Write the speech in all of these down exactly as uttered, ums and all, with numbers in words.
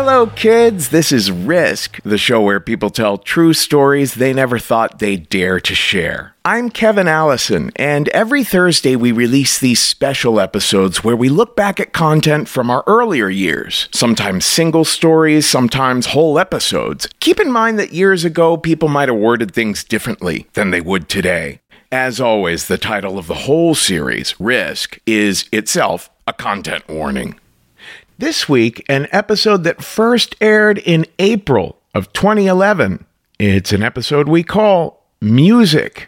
Hello, kids. This is Risk, the show where people tell true stories they never thought they'd dare to share. I'm Kevin Allison, and every Thursday we release these special episodes where we look back at content from our earlier years. Sometimes single stories, sometimes whole episodes. Keep in mind that years ago, people might have worded things differently than they would today. As always, the title of the whole series, Risk, is itself a content warning. This week, an episode that first aired in April of twenty eleven. It's an episode we call Music.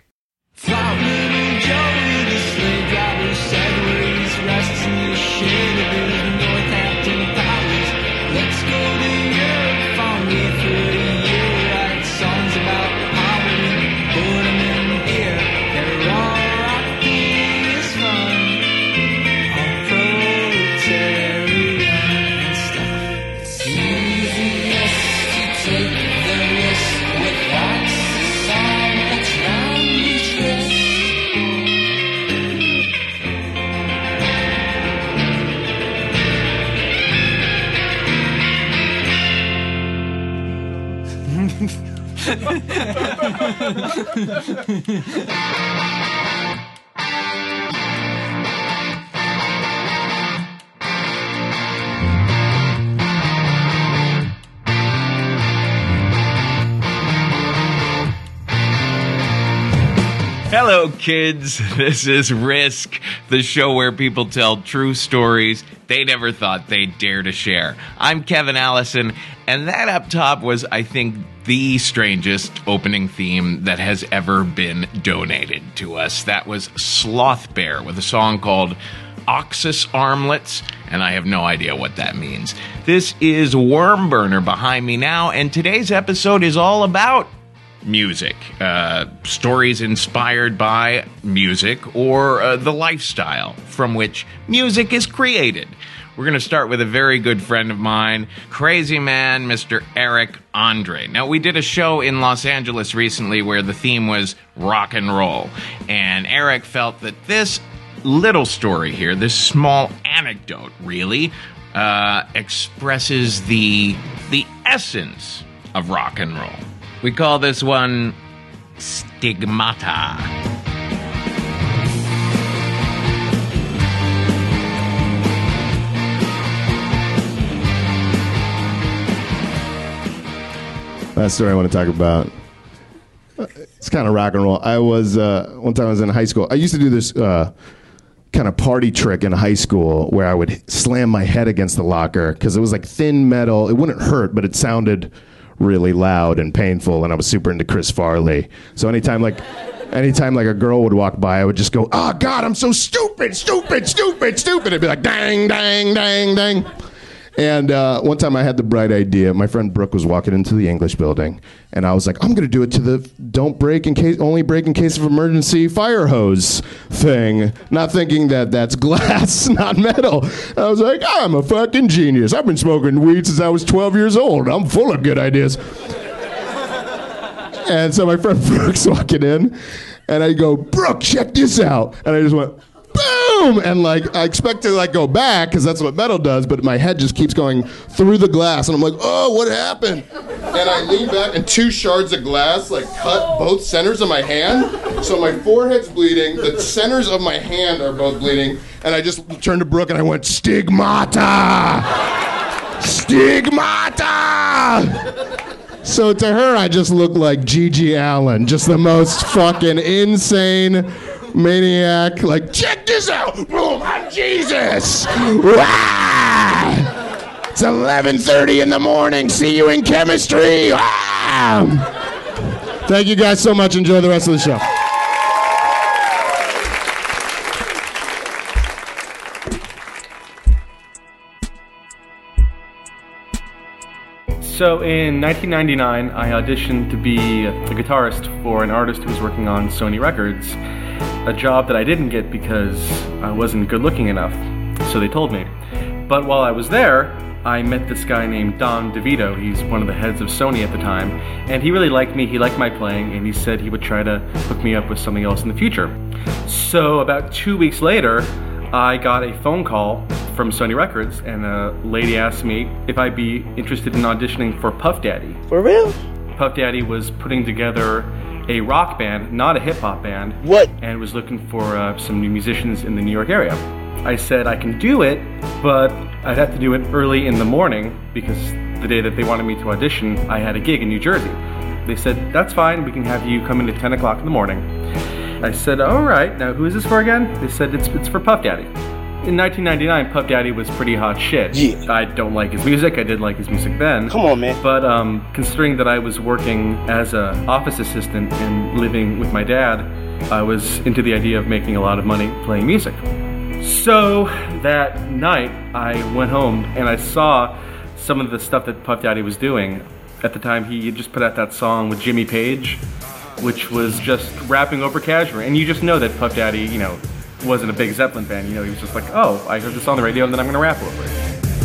Hello, kids. This is Risk, the show where people tell true stories they never thought they'd dare to share. I'm Kevin Allison, and that up top was, I think, the strangest opening theme that has ever been donated to us. That was Sloth Bear with a song called Oxus Armlets, and I have no idea what that means. This is Wormburner behind me now, and today's episode is all about music, uh, stories inspired by music or uh, the lifestyle from which music is created. We're going to start with a very good friend of mine, crazy man, Mister Eric Andre. Now, we did a show in Los Angeles recently where the theme was rock and roll, and Eric felt that this little story here, this small anecdote, really, uh, expresses the the essence of rock and roll. We call this one Stigmata. That story I want to talk about, it's kind of rock and roll. I was, uh, one time I was in high school. I used to do this uh, kind of party trick in high school where I would slam my head against the locker because it was like thin metal. It wouldn't hurt, but it sounded really loud and painful, and I was super into Chris Farley. So anytime like anytime like a girl would walk by, I would just go, "Oh God, I'm so stupid, stupid, stupid, stupid." It'd be like dang, dang, dang, dang. And uh, one time I had the bright idea. My friend Brooke was walking into the English building, and I was like, I'm going to do it to the don't break in case, only break in case of emergency fire hose thing, not thinking that that's glass, not metal. I was like, I'm a fucking genius. I've been smoking weed since I was twelve years old. I'm full of good ideas. And so my friend Brooke's walking in, and I go, Brooke, check this out. And I just went, boom! And like I expect to like go back because that's what metal does, but my head just keeps going through the glass, and I'm like, oh, what happened? And I lean back, and two shards of glass like cut both centers of my hand, so my forehead's bleeding, the centers of my hand are both bleeding, and I just turned to Brooke and I went, Stigmata! Stigmata! So to her, I just look like Gigi Allen, just the most fucking insane maniac, like, check this out! Boom, I'm Jesus! Wah! It's eleven thirty in the morning, see you in chemistry! Wah! Thank you guys so much, enjoy the rest of the show. So in nineteen ninety-nine, I auditioned to be a guitarist for an artist who was working on Sony Records, a job that I didn't get because I wasn't good looking enough, so they told me. But while I was there, I met this guy named Don DeVito. He's one of the heads of Sony at the time, and he really liked me, he liked my playing, and he said he would try to hook me up with something else in the future. So about two weeks later, I got a phone call from Sony Records, and a lady asked me if I'd be interested in auditioning for Puff Daddy. For real? Puff Daddy was putting together a rock band, not a hip-hop band. What? And was looking for uh, some new musicians in the New York area. I said I can do it, but I'd have to do it early in the morning because the day that they wanted me to audition, I had a gig in New Jersey. They said, that's fine, we can have you come in at ten o'clock in the morning. I said, all right, now who is this for again? They said, it's, it's for Puff Daddy. In nineteen ninety-nine, Puff Daddy was pretty hot shit. Yeah. I don't like his music. I did like his music then. Come on, man. But um, considering that I was working as an office assistant and living with my dad, I was into the idea of making a lot of money playing music. So that night, I went home and I saw some of the stuff that Puff Daddy was doing. At the time, he had just put out that song with Jimmy Page, which was just rapping over Kashmir. And you just know that Puff Daddy, you know, wasn't a big Zeppelin fan. You know, he was just like, oh, I heard this on the radio and then I'm going to rap over it.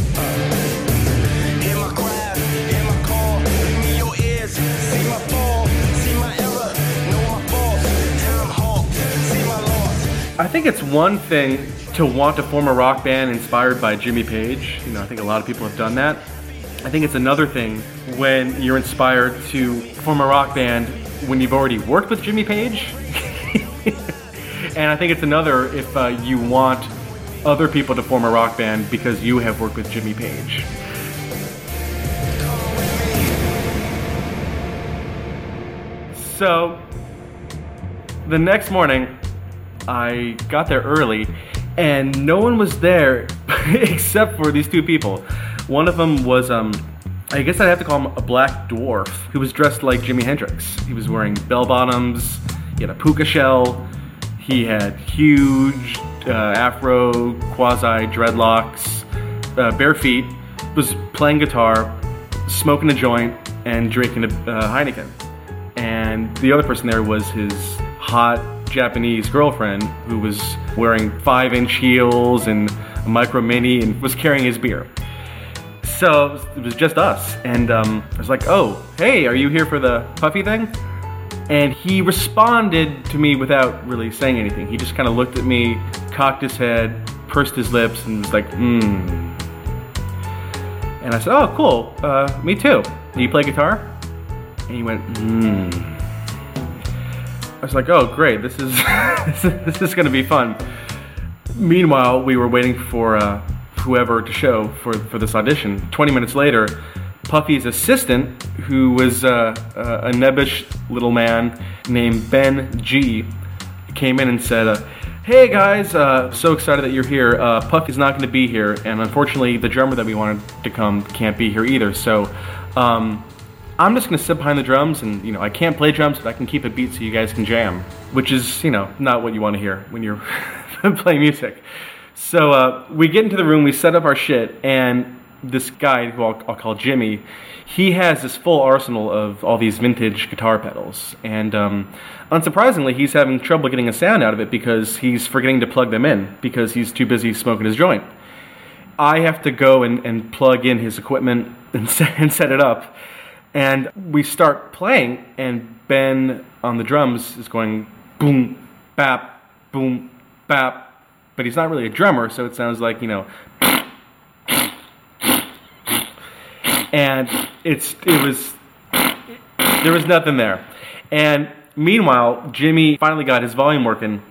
I think it's one thing to want to form a rock band inspired by Jimmy Page. You know, I think a lot of people have done that. I think it's another thing when you're inspired to form a rock band when you've already worked with Jimmy Page. And I think it's another if uh, you want other people to form a rock band because you have worked with Jimmy Page. So, the next morning, I got there early, and no one was there except for these two people. One of them was, um, I guess I'd have to call him a black dwarf, who was dressed like Jimi Hendrix. He was wearing bell-bottoms, he had a puka shell, he had huge uh, afro, quasi-dreadlocks, uh, bare feet, was playing guitar, smoking a joint, and drinking a uh, Heineken. And the other person there was his hot Japanese girlfriend who was wearing five-inch heels and a micro mini and was carrying his beer. So it was just us, and um, I was like, oh, hey, are you here for the Puffy thing? And he responded to me without really saying anything. He just kind of looked at me, cocked his head, pursed his lips, and was like, hmm. And I said, oh, cool, uh, me too. Do you play guitar? And he went, hmm. I was like, oh, great, this is this is gonna be fun. Meanwhile, we were waiting for uh, whoever to show for, for this audition. twenty minutes later, Puffy's assistant, who was uh, uh, a nebbish little man named Ben G, came in and said, uh, hey guys, uh, so excited that you're here. Uh, Puffy's not going to be here, and unfortunately the drummer that we wanted to come can't be here either, so um, I'm just going to sit behind the drums, and you know, I can't play drums, but I can keep a beat so you guys can jam, which is, you know, not what you want to hear when you're playing music. So uh, we get into the room, we set up our shit, and this guy, who I'll, I'll call Jimmy, he has this full arsenal of all these vintage guitar pedals. And um, unsurprisingly, he's having trouble getting a sound out of it because he's forgetting to plug them in because he's too busy smoking his joint. I have to go and, and plug in his equipment and set, and set it up. And we start playing, and Ben on the drums is going boom, bap, boom, bap. But he's not really a drummer, so it sounds like, you know, and it's it was there was nothing there. And meanwhile, Jimmy finally got his volume working.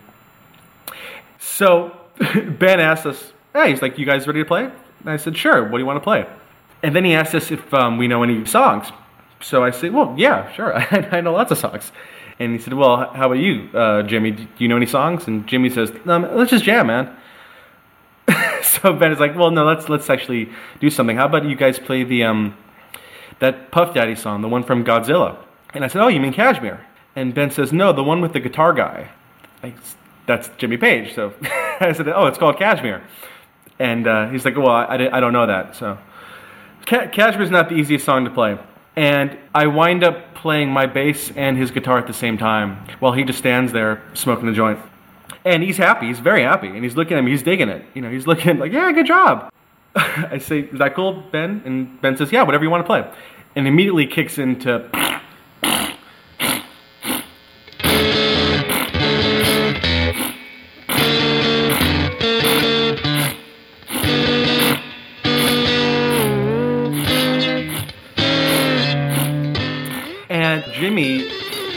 So Ben asked us, hey, he's like, you guys ready to play? And I said, sure, what do you want to play? And then he asked us if um, we know any songs. So I said, well, yeah, sure, I, I know lots of songs. And he said, well, how about you, uh, Jimmy? Do you know any songs? And Jimmy says, um, let's just jam, man. So Ben is like, well, no, let's let's actually do something. How about you guys play the um, that Puff Daddy song, the one from Godzilla? And I said, oh, you mean Kashmir? And Ben says, no, the one with the guitar guy. I, that's Jimmy Page. So I said, oh, it's called Kashmir. And uh, he's like, well, I, I, I don't know that. So Ka- Kashmir's not the easiest song to play. And I wind up playing my bass and his guitar at the same time while he just stands there smoking a joint. And he's happy. He's very happy. And he's looking at me. He's digging it. You know, he's looking like, yeah, good job. I say, is that cool, Ben? And Ben says, yeah, whatever you want to play. And immediately kicks into...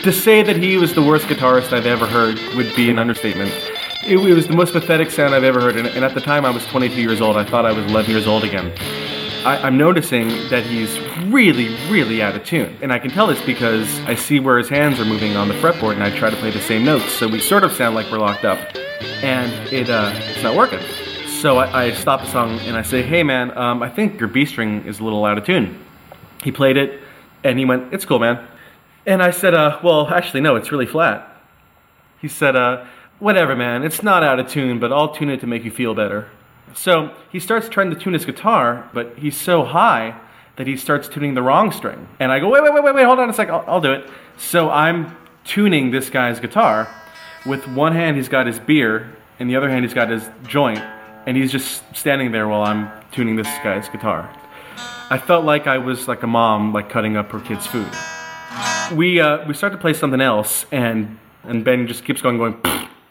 To say that he was the worst guitarist I've ever heard would be an understatement. It, it was the most pathetic sound I've ever heard, and, and at the time I was twenty-two years old. I thought I was eleven years old again. I, I'm noticing that he's really, really out of tune. And I can tell this because I see where his hands are moving on the fretboard, and I try to play the same notes, so we sort of sound like we're locked up. And it uh, it's not working. So I, I stop the song, and I say, hey man, um, I think your B string is a little out of tune. He played it, and he went, it's cool, man. And I said, uh, well, actually, no, it's really flat. He said, uh, whatever, man, it's not out of tune, but I'll tune it to make you feel better. So he starts trying to tune his guitar, but he's so high that he starts tuning the wrong string. And I go, wait, wait, wait, wait, wait, hold on a sec, I'll, I'll do it. So I'm tuning this guy's guitar. With one hand, he's got his beer, and the other hand, he's got his joint, and he's just standing there while I'm tuning this guy's guitar. I felt like I was like a mom, like cutting up her kid's food. We uh, we start to play something else, and and Ben just keeps going, going.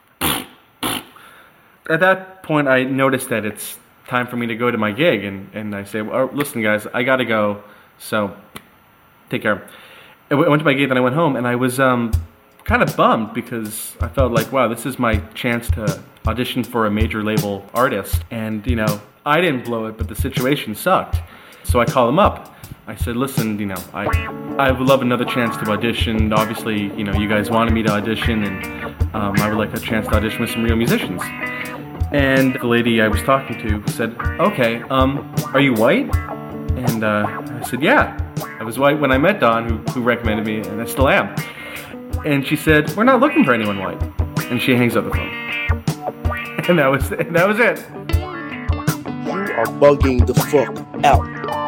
At that point, I noticed that it's time for me to go to my gig, and, and I say, well, listen, guys, I gotta go, so take care. I went to my gig, then I went home, and I was um, kind of bummed because I felt like, wow, this is my chance to audition for a major label artist, and you know, I didn't blow it, but the situation sucked. So I call him up. I said, listen, you know, I I would love another chance to audition. Obviously, you know, you guys wanted me to audition, and um, I would like a chance to audition with some real musicians. And the lady I was talking to said, okay, um, are you white? And uh, I said, yeah. I was white when I met Don, who, who recommended me, and I still am. And she said, we're not looking for anyone white. And she hangs up the phone. And that was, and that was it. You are bugging the fuck out.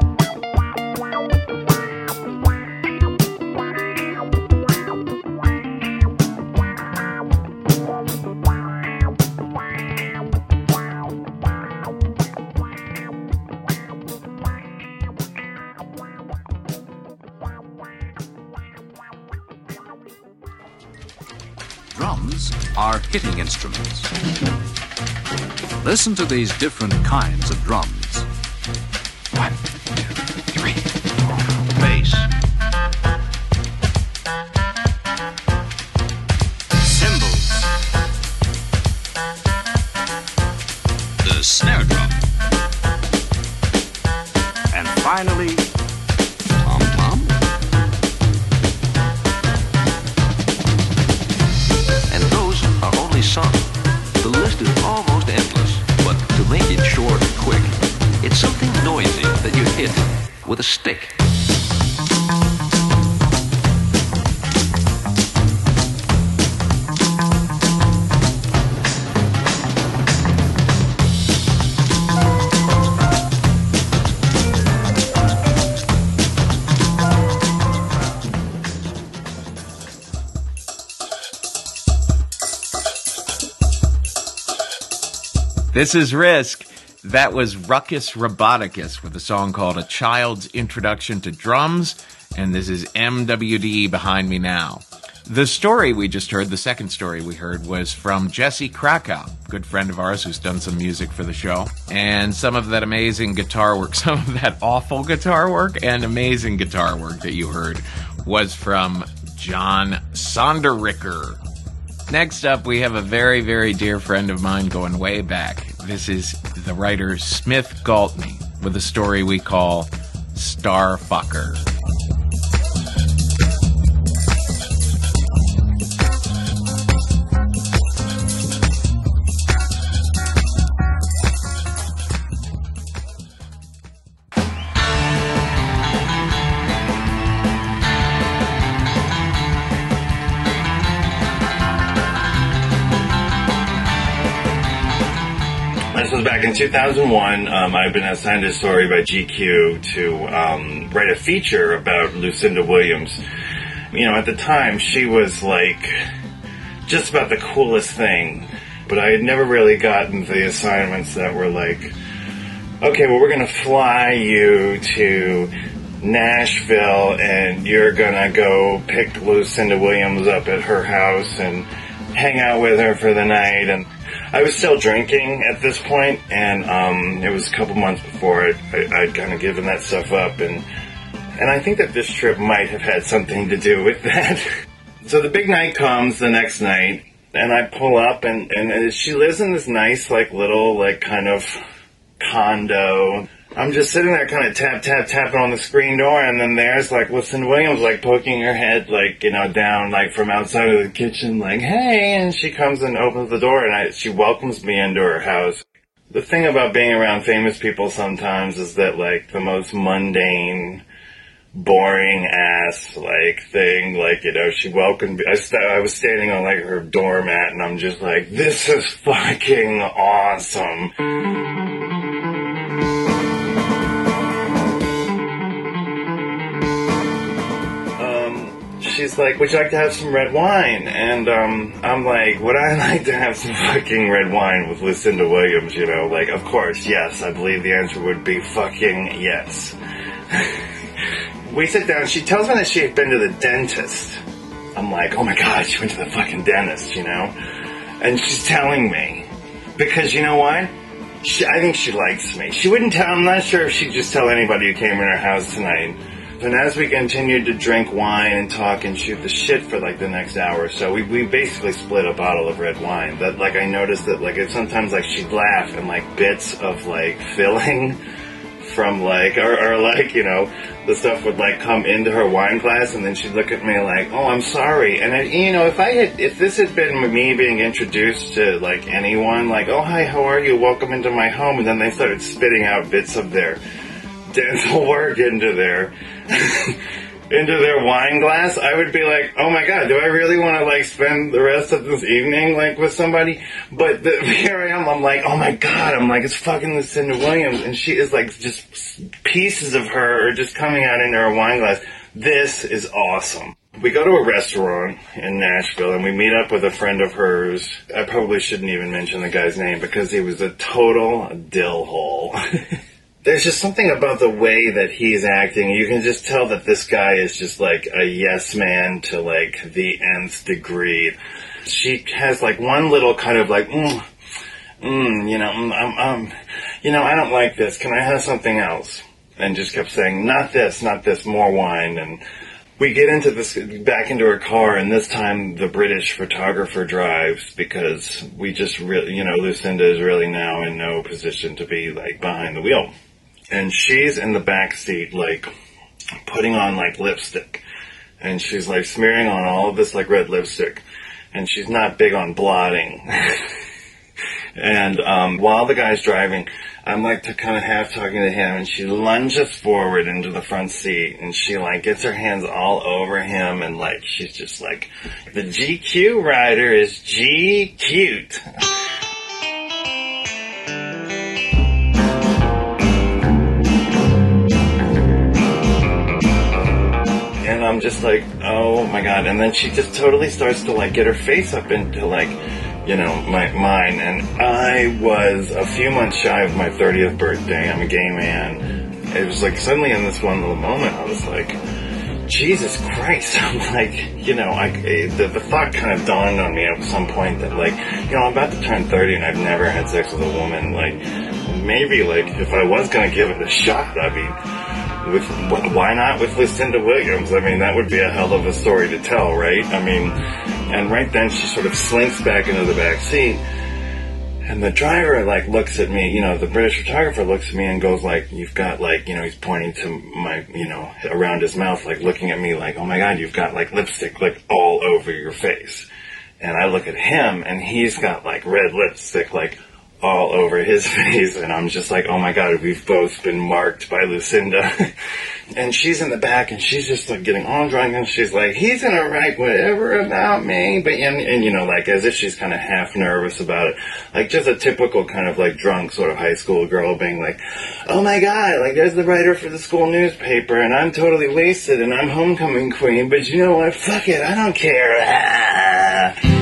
Drums are hitting instruments. Listen to these different kinds of drums. One, two, three, four. Bass. Cymbals. The snare drum. And finally, tom-tom. And those are only some. The list is almost endless, but to make it short and quick, it's something noisy that you hit with a stick. This is Risk. That was Ruckus Roboticus with a song called A Child's Introduction to Drums, and this is M W D behind me now. The story we just heard, the second story we heard, was from Jesse Krakow, good friend of ours who's done some music for the show, and some of that amazing guitar work, some of that awful guitar work and amazing guitar work that you heard was from John Sonderricker. Next up, we have a very, very dear friend of mine going way back. This is the writer Smith Galtney with a story we call Starfucker. This was back in two thousand one. Um, I've been assigned a story by G Q to um, write a feature about Lucinda Williams. You know, at the time, she was like just about the coolest thing. But I had never really gotten the assignments that were like, okay, well, we're going to fly you to Nashville and you're going to go pick Lucinda Williams up at her house and hang out with her for the night. And I was still drinking at this point, and um, it was a couple months before I, I, I'd kind of given that stuff up, and and I think that this trip might have had something to do with that. So the big night comes the next night, and I pull up, and, and she lives in this nice, like, little, like, kind of condo. I'm just sitting there kind of tap, tap, tapping on the screen door, and then there's, like, Lucinda Williams, like, poking her head, like, you know, down, like, from outside of the kitchen, like, hey, and she comes and opens the door, and I, she welcomes me into her house. The thing about being around famous people sometimes is that, like, the most mundane, boring ass, like, thing, like, you know, she welcomed me. I, st- I was standing on, like, her doormat, and I'm just like, this is fucking awesome. She's like, would you like to have some red wine? And um, I'm like, would I like to have some fucking red wine with Lucinda Williams, you know? Like, of course, yes. I believe the answer would be fucking yes. We sit down. She tells me that she had been to the dentist. I'm like, oh my God, she went to the fucking dentist, you know? And she's telling me. Because you know what? She, I think she likes me. She wouldn't tell, I'm not sure if she'd just tell anybody who came in her house tonight. And as we continued to drink wine and talk and shoot the shit for like the next hour or so, we, we basically split a bottle of red wine. That, like, I noticed that, like, it sometimes, like, she'd laugh and, like, bits of, like, filling from, like, or, or, like, you know, the stuff would, like, come into her wine glass, and then she'd look at me like, oh, I'm sorry. And, I, you know, if I had, if this had been me being introduced to, like, anyone, like, oh, hi, how are you? Welcome into my home. And then they started spitting out bits of their dental work into their into their wine glass, I would be like, oh my God, do I really want to, like, spend the rest of this evening, like, with somebody? But the, here I am, I'm like, oh my God, I'm like, it's fucking Lucinda Williams, and she is, like, just pieces of her are just coming out into her wine glass. This is awesome. We go to a restaurant in Nashville, and we meet up with a friend of hers. I probably shouldn't even mention the guy's name, because he was a total dill hole. There's just something about the way that he's acting. You can just tell that this guy is just, like, a yes man to, like, the nth degree. She has, like, one little kind of, like, mm, mm, you know, um, um, you know, I don't like this. Can I have something else? And just kept saying, not this, not this, more wine. And we get into this, back into her car, and this time the British photographer drives, because we just really, you know, Lucinda is really now in no position to be, like, behind the wheel. And she's in the back seat, like, putting on, like, lipstick. And she's, like, smearing on all of this, like, red lipstick. And she's not big on blotting. And um, while the guy's driving, I'm, like, to kind of half talking to him, and she lunges forward into the front seat, and she, like, gets her hands all over him, and, like, she's just like, the G Q rider is G-cute. And I'm just like, oh my God. And then she just totally starts to, like, get her face up into, like, you know, my mine. And I was a few months shy of my thirtieth birthday. I'm a gay man. It was like suddenly in this one little moment, I was like, Jesus Christ. I'm like, you know, I, the, the thought kind of dawned on me at some point that, like, you know, I'm about to turn thirty and I've never had sex with a woman. Like, maybe, like, if I was going to give it a shot, I mean, with, why not with Lucinda Williams? I mean, that would be a hell of a story to tell, right? I mean, and right then she sort of slinks back into the back seat, and the driver, like, looks at me, you know, the British photographer looks at me and goes, like, you've got, like, you know, he's pointing to my, you know, around his mouth, like, looking at me like, oh my God, you've got, like, lipstick, like, all over your face. And I look at him, and he's got, like, red lipstick, like, all over his face, and I'm just like, oh my God, we've both been marked by Lucinda. And she's in the back, and she's just, like, getting all drunk, and she's like, he's gonna write whatever about me, but, and, and you know, like, as if she's kind of half nervous about it, like, just a typical kind of, like, drunk sort of high school girl being like, oh my God, like, there's the writer for the school newspaper, and I'm totally wasted, and I'm homecoming queen, but you know what, fuck it, I don't care. Ah.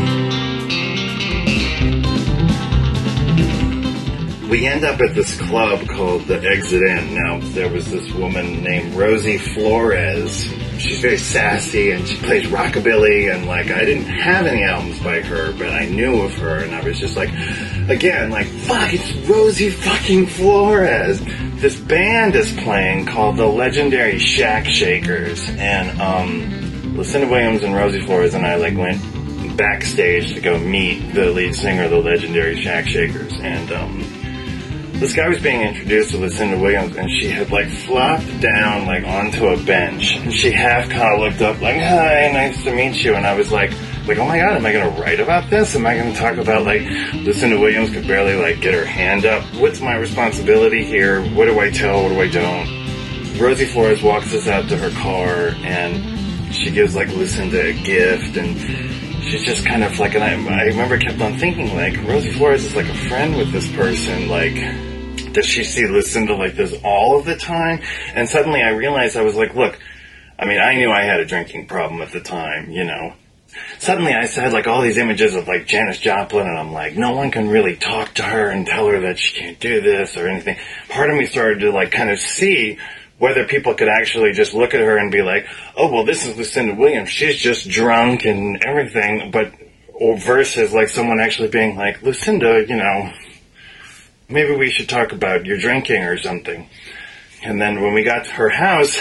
We end up at this club called the Exit Inn. Now, there was this woman named Rosie Flores. She's very sassy, and she plays rockabilly, and, like, I didn't have any albums by her, but I knew of her, and I was just like, again, like, fuck, it's Rosie fucking Flores. This band is playing called the legendary Shack Shakers, and, um... Lucinda Williams and Rosie Flores and I like went backstage to go meet the lead singer of the legendary Shack Shakers, and um, this guy was being introduced to Lucinda Williams, and she had like flopped down like onto a bench, and she half kind of looked up like, "Hi, nice to meet you," and I was like, like, oh my god, am I going to write about this? Am I going to talk about like Lucinda Williams could barely like get her hand up? What's my responsibility here? What do I tell? What do I don't? Rosie Flores walks us out to her car, and she gives like Lucinda a gift, and she's just kind of like, and I, I remember kept on thinking, like, Rosie Flores is like a friend with this person, like, does she see Lucinda like this all of the time? And suddenly I realized, I was like, look, I mean, I knew I had a drinking problem at the time, you know. Suddenly I had like all these images of like Janis Joplin, and I'm like, no one can really talk to her and tell her that she can't do this or anything. Part of me started to like kind of see whether people could actually just look at her and be like, oh, well, this is Lucinda Williams. She's just drunk and everything. But, or versus like someone actually being like, Lucinda, you know, maybe we should talk about your drinking or something. And then when we got to her house,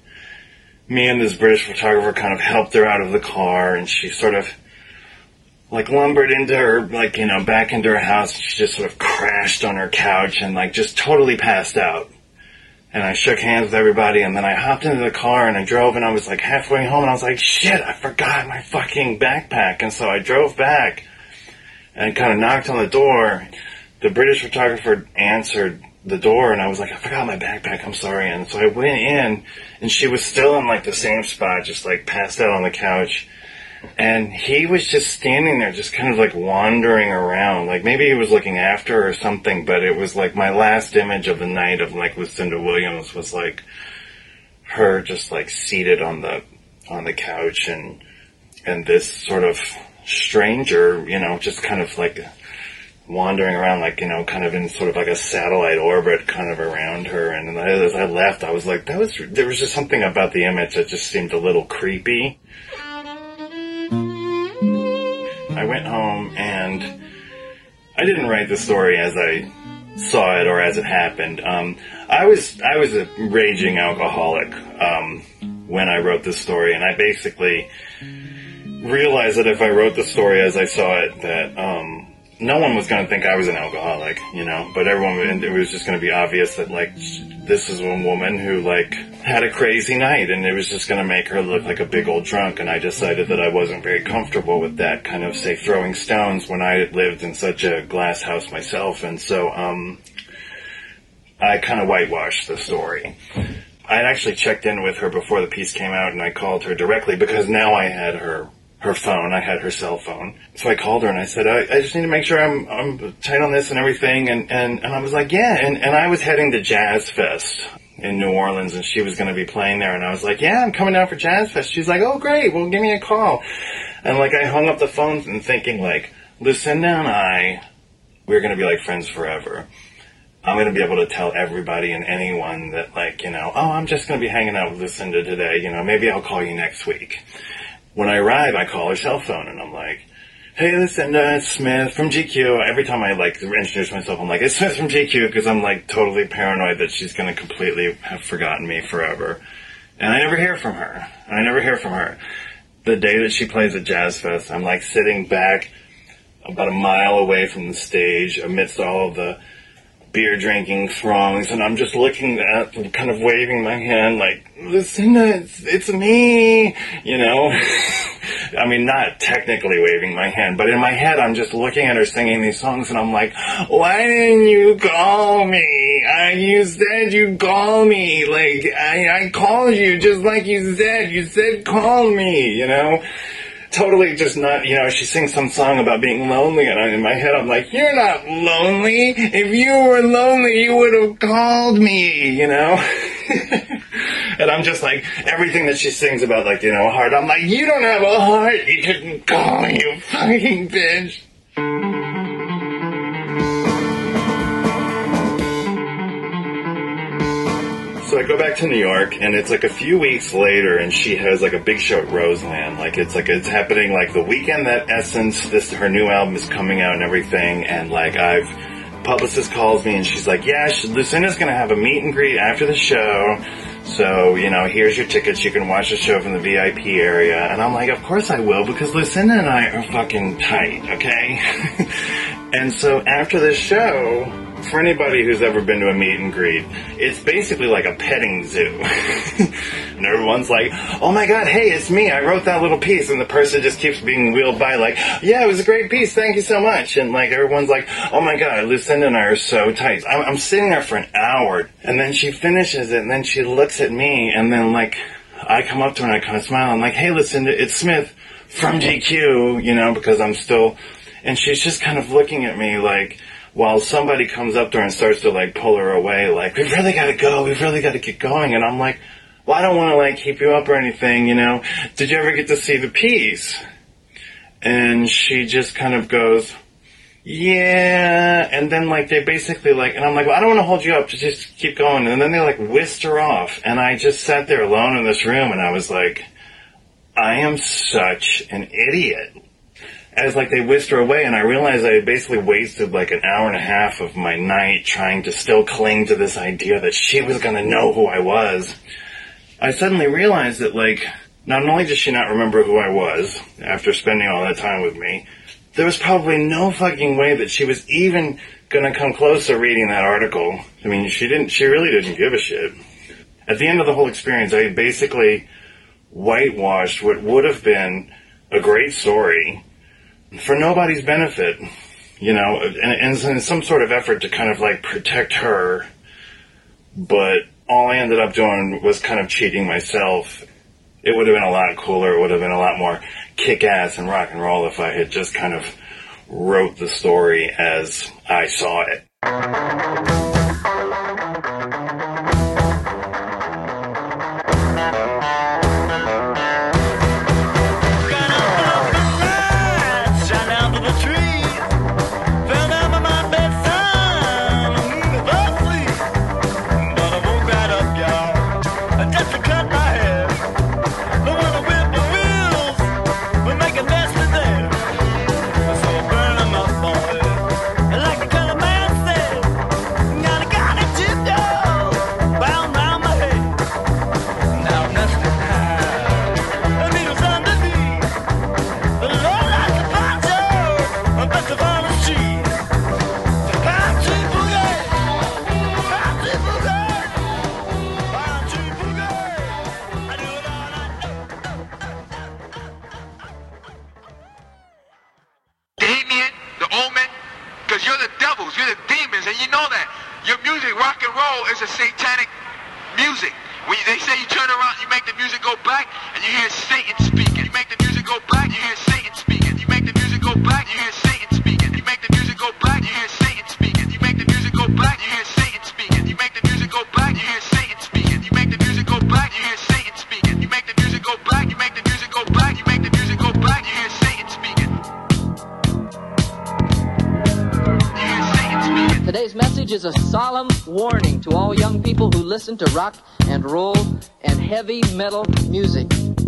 me and this British photographer kind of helped her out of the car, and she sort of like lumbered into her, like, you know, back into her house. She just sort of crashed on her couch and like just totally passed out. And I shook hands with everybody, and then I hopped into the car and I drove, and I was like halfway home, and I was like, shit, I forgot my fucking backpack. And so I drove back and kind of knocked on the door. The British photographer answered the door, and I was like, I forgot my backpack, I'm sorry. And so I went in, and she was still in like the same spot, just like passed out on the couch. And he was just standing there, just kind of like wandering around. Like maybe he was looking after her or something, but it was like my last image of the night of like Lucinda Williams was like her just like seated on the on the couch, and and this sort of stranger, you know, just kind of like wandering around, like, you know, kind of in sort of like a satellite orbit kind of around her. And as I left, I was like, that was, there was just something about the image that just seemed a little creepy. I went home, and I didn't write the story as I saw it or as it happened. Um, I was I was a raging alcoholic um, when I wrote this story, and I basically realized that if I wrote the story as I saw it, that um, no one was going to think I was an alcoholic, you know. But everyone, it was just going to be obvious that like this is a woman who like had a crazy night, and it was just going to make her look like a big old drunk. And I decided that I wasn't very comfortable with that kind of, say, throwing stones when I had lived in such a glass house myself. And so um, I kind of whitewashed the story. I had actually checked in with her before the piece came out, and I called her directly because now I had her her phone. I had her cell phone. So I called her and I said, I, I just need to make sure I'm I'm tight on this and everything. And, and, and I was like, yeah. And, and I was heading to Jazz Fest in New Orleans, and she was going to be playing there. And I was like, yeah, I'm coming down for Jazz Fest. She's like, oh, great. Well, give me a call. And like, I hung up the phone and thinking like, Lucinda and I, we're going to be like friends forever. I'm going to be able to tell everybody and anyone that like, you know, oh, I'm just going to be hanging out with Lucinda today. You know, maybe I'll call you next week. When I arrive, I call her cell phone, and I'm like, hey, Lucinda, it's Smith from G Q. Every time I, like, introduce myself, I'm like, it's Smith from G Q, because I'm, like, totally paranoid that she's going to completely have forgotten me forever. And I never hear from her. I never hear from her. The day that she plays at Jazz Fest, I'm, like, sitting back about a mile away from the stage amidst all of the beer-drinking throngs, and I'm just looking at them, kind of waving my hand like, Lucinda, it's, it's me, you know? I mean, not technically waving my hand, but in my head, I'm just looking at her singing these songs, and I'm like, why didn't you call me? I, you said you'd call me. Like, I, I called you just like you said. You said call me, you know? Totally just not, you know, she sings some song about being lonely, and in my head I'm like, you're not lonely. If you were lonely, you would have called me, you know? And I'm just like, everything that she sings about, like, you know, a heart, I'm like, you don't have a heart, you didn't call me, you fucking bitch. So I go back to New York, and it's like a few weeks later, and she has like a big show at Roseland. Like it's like it's happening like the weekend that Essence, this her new album is coming out and everything. And like I've publicist calls me, and she's like, yeah, she, Lucinda's gonna have a meet and greet after the show. So, you know, here's your tickets. You can watch the show from the V I P area. And I'm like, of course I will, because Lucinda and I are fucking tight, okay? And so after this show, for anybody who's ever been to a meet and greet, it's basically like a petting zoo. And everyone's like, oh my god, hey, it's me. I wrote that little piece. And the person just keeps being wheeled by like, yeah, it was a great piece. Thank you so much. And like everyone's like, oh my god, Lucinda and I are so tight. I'm, I'm sitting there for an hour. And then she finishes it. And then she looks at me. And then like, I come up to her and I kind of smile. I'm like, hey, Lucinda, it's Smith from G Q, you know, because I'm still... And she's just kind of looking at me like, while somebody comes up to her and starts to like pull her away, like, we've really got to go, we've really got to get going. And I'm like, well, I don't want to like keep you up or anything, you know. Did you ever get to see the piece? And she just kind of goes, yeah. And then like they basically like, and I'm like, well, I don't want to hold you up, just, just keep going. And then they like whisked her off. And I just sat there alone in this room and I was like, I am such an idiot. As like they whisked her away, and I realized I had basically wasted like an hour and a half of my night trying to still cling to this idea that she was going to know who I was. I suddenly realized that like, not only did she not remember who I was after spending all that time with me, there was probably no fucking way that she was even going to come close to reading that article. I mean, she didn't, she really didn't give a shit. At the end of the whole experience, I basically whitewashed what would have been a great story for nobody's benefit, you know, and, and in some sort of effort to kind of like protect her. But all I ended up doing was kind of cheating myself. It would have been a lot cooler. It would have been a lot more kick-ass and rock and roll if I had just kind of wrote the story as I saw it. Is a solemn warning to all young people who listen to rock and roll and heavy metal music.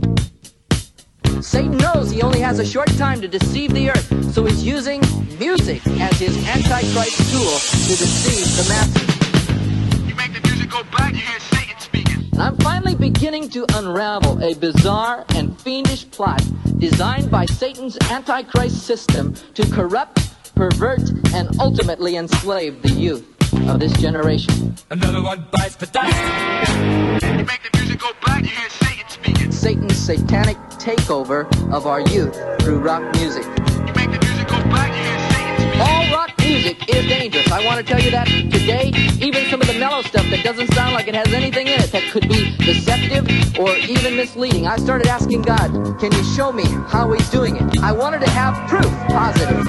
Satan knows he only has a short time to deceive the earth, so he's using music as his antichrist tool to deceive the masses. You make the music go back, you hear Satan speaking. And I'm finally beginning to unravel a bizarre and fiendish plot designed by Satan's antichrist system to corrupt, pervert, and ultimately enslave the youth of this generation. Another one bites the dust. You make the music go back, you hear Satan speaking. Satan's satanic takeover of our youth through rock music. You make the music go back, you hear Satan speaking. All rock music is dangerous. I want to tell you that today. Even some of the mellow stuff that doesn't sound like it has anything in it that could be deceptive or even misleading. I started asking God, can you show me how he's doing it? I wanted to have proof, positive.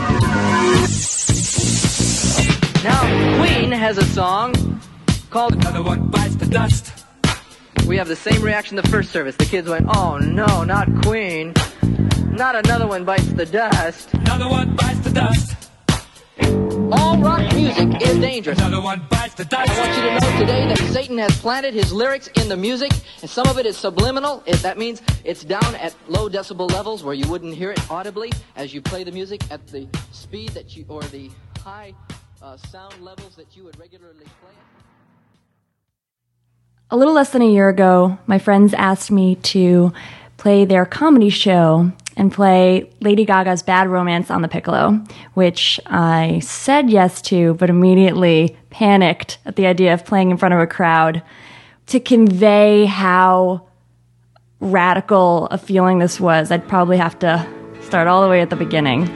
Now, Queen has a song called Another One Bites the Dust. We have the same reaction the first service. The kids went, oh no, not Queen. Not Another One Bites the Dust. Another one bites the dust. All rock music is dangerous. Another one bites the dust. I want you to know today that Satan has planted his lyrics in the music, and some of it is subliminal. If that means it's down at low decibel levels where you wouldn't hear it audibly as you play the music at the speed that you, or the high Uh, sound levels that you would regularly play it. A little less than a year ago, my friends asked me to play their comedy show and play Lady Gaga's Bad Romance on the piccolo, which I said yes to, but immediately panicked at the idea of playing in front of a crowd. To convey how radical a feeling this was, I'd probably have to start all the way at the beginning.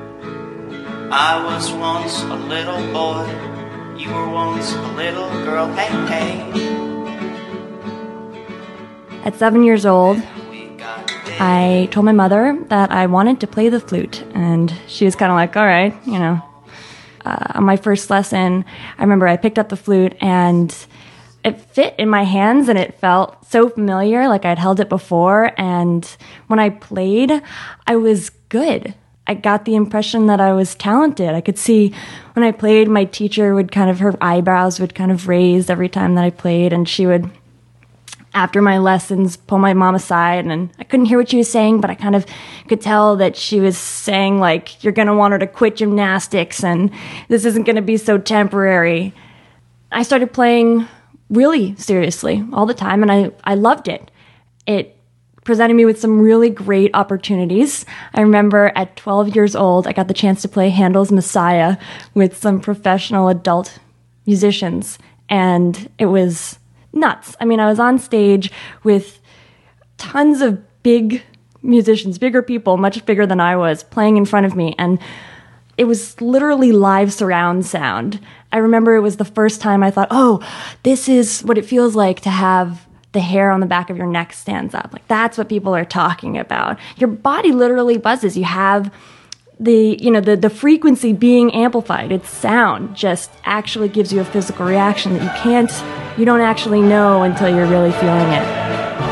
I was once a little boy, you were once a little girl, hey, hey. At seven years old, I told my mother that I wanted to play the flute, and she was kind of like, all right, you know. Uh, on my first lesson, I remember I picked up the flute, and it fit in my hands, and it felt so familiar, like I'd held it before, and when I played, I was good. I got the impression that I was talented. I could see when I played, my teacher would kind of, her eyebrows would kind of raise every time that I played, and she would, after my lessons, pull my mom aside, and I couldn't hear what she was saying, but I kind of could tell that she was saying, like, you're going to want her to quit gymnastics, and this isn't going to be so temporary. I started playing really seriously all the time, and I, I loved it. It presented me with some really great opportunities. I remember at twelve years old, I got the chance to play Handel's Messiah with some professional adult musicians, and it was nuts. I mean, I was on stage with tons of big musicians, bigger people, much bigger than I was, playing in front of me, and it was literally live surround sound. I remember it was the first time I thought, oh, this is what it feels like to have the hair on the back of your neck stands up. Like, that's what people are talking about. Your body literally buzzes. You have the, you know, the, the frequency being amplified. Its sound just actually gives you a physical reaction that you can't, you don't actually know until you're really feeling it.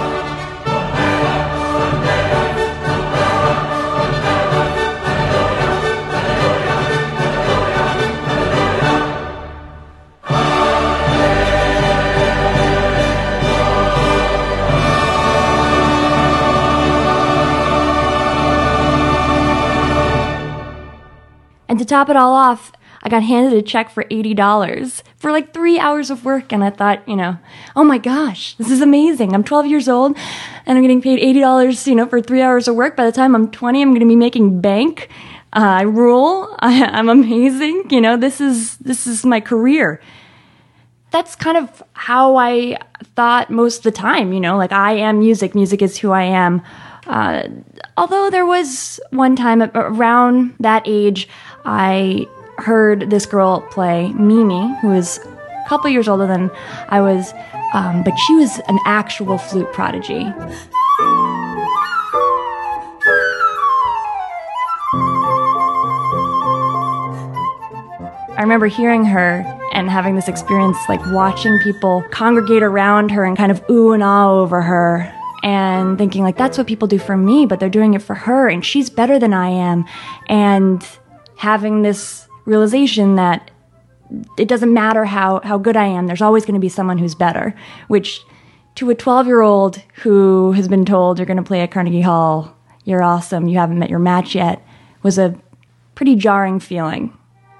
And to top it all off, I got handed a check for eighty dollars for like three hours of work. And I thought, you know, oh my gosh, this is amazing. I'm twelve years old and I'm getting paid eighty dollars, you know, for three hours of work. By the time I'm twenty, I'm going to be making bank. Uh, I rule. I, I'm amazing. You know, this is, this is my career. That's kind of how I thought most of the time, you know, like I am music. Music is who I am. Uh, although there was one time around that age, I heard this girl play, Mimi, who was a couple years older than I was, um, but she was an actual flute prodigy. I remember hearing her and having this experience, like watching people congregate around her and kind of ooh and ah over her, and thinking like, that's what people do for me, but they're doing it for her, and she's better than I am. And having this realization that it doesn't matter how, how good I am, there's always going to be someone who's better, which to a twelve-year-old who has been told you're going to play at Carnegie Hall, you're awesome, you haven't met your match yet, was a pretty jarring feeling.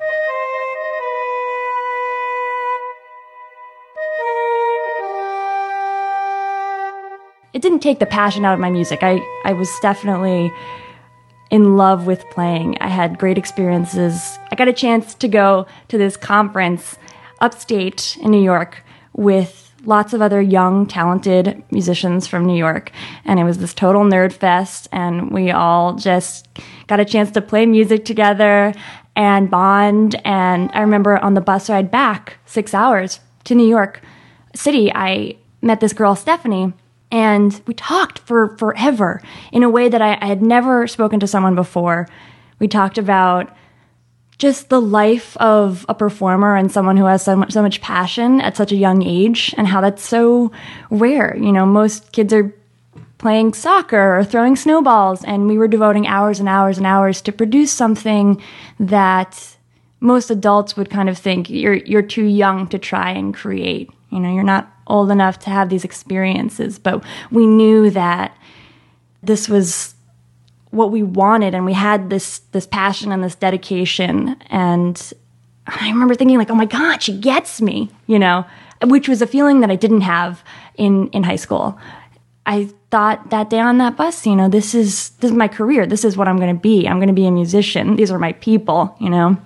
It didn't take the passion out of my music. I, I was definitely in love with playing. I had great experiences. I got a chance to go to this conference upstate in New York with lots of other young, talented musicians from New York. And it was this total nerd fest, and we all just got a chance to play music together and bond. And I remember on the bus ride back, six hours to New York City, I met this girl, Stephanie, and we talked for forever in a way that I, I had never spoken to someone before. We talked about just the life of a performer and someone who has so much, so much passion at such a young age, and how that's so rare. You know, most kids are playing soccer or throwing snowballs, and we were devoting hours and hours and hours to produce something that most adults would kind of think you're you're too young to try and create. You know, you're not old enough to have these experiences, but we knew that this was what we wanted, and we had this this passion and this dedication. And I remember thinking like, oh my God, she gets me. You know, which was a feeling that I didn't have in, in high school. I thought that day on that bus, you know, this is this is my career. This is what I'm going to be. I'm going to be a musician. These are my people, you know.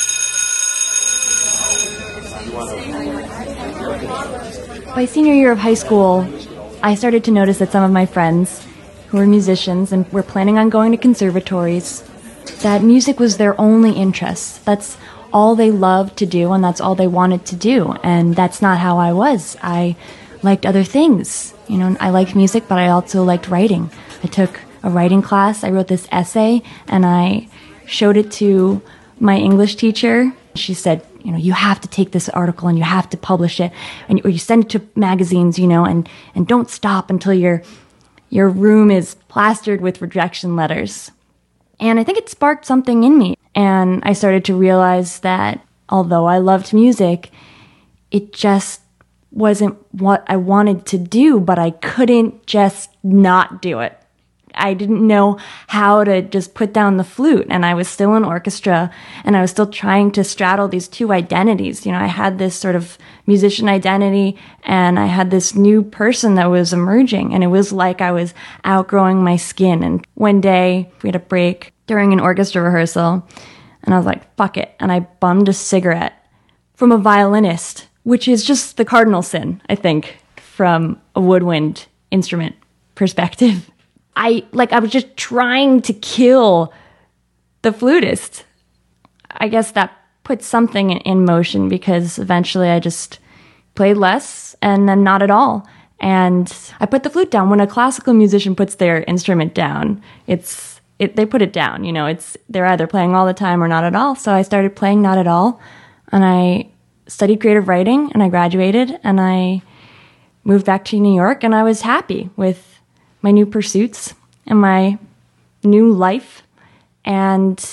By senior year of high school, I started to notice that some of my friends who were musicians and were planning on going to conservatories, that music was their only interest. That's all they loved to do, and that's all they wanted to do. And that's not how I was. I liked other things. You know, I liked music, but I also liked writing. I took a writing class. I wrote this essay, and I showed it to my English teacher. She said, you know, you have to take this article and you have to publish it, and or you send it to magazines, you know, and, and don't stop until your your room is plastered with rejection letters. And I think it sparked something in me. And I started to realize that although I loved music, it just wasn't what I wanted to do, but I couldn't just not do it. I didn't know how to just put down the flute, and I was still in orchestra, and I was still trying to straddle these two identities. You know, I had this sort of musician identity, and I had this new person that was emerging, and it was like I was outgrowing my skin. And one day, we had a break during an orchestra rehearsal, and I was like, fuck it, and I bummed a cigarette from a violinist, which is just the cardinal sin, I think, from a woodwind instrument perspective. I, like, I was just trying to kill the flutist. I guess that put something in motion, because eventually I just played less and then not at all. And I put the flute down. When a classical musician puts their instrument down, it's, it, they put it down, you know, it's, they're either playing all the time or not at all. So I started playing not at all, and I studied creative writing, and I graduated, and I moved back to New York, and I was happy with my new pursuits and my new life. And